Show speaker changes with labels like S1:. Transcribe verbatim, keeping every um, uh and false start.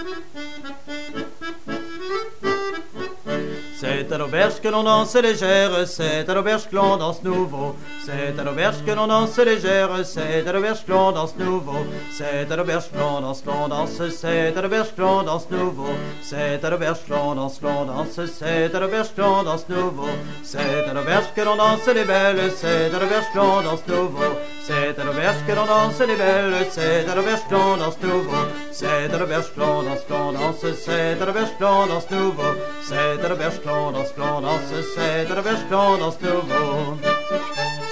S1: C'est à l'auberge que l'on danse légère, c'est à l'auberge que l'on danse nouveau. C'est à l'auberge que l'on danse légère, c'est à l'auberge que l'on danse nouveau. C'est à l'auberge que l'on danse, l'on danse, c'est à l'auberge que l'on danse nouveau. C'est à l'auberge que l'on danse, l'on danse, c'est à l'auberge que l'on danse nouveau. C'est à l'auberge que l'on danse les belles, c'est à l'auberge que l'on danse nouveau. C'est à l'auberge que l'on danse les belles, c'est à l'auberge que l'on danse nouveau. C'est à l'auberge que l'on danse, l'on danse, c'est à l'auberge que l'on danse nouveau. C'est à l'auberge que l'on danse, l'on danse, c'est à l'auberge que l'on danse nouveau.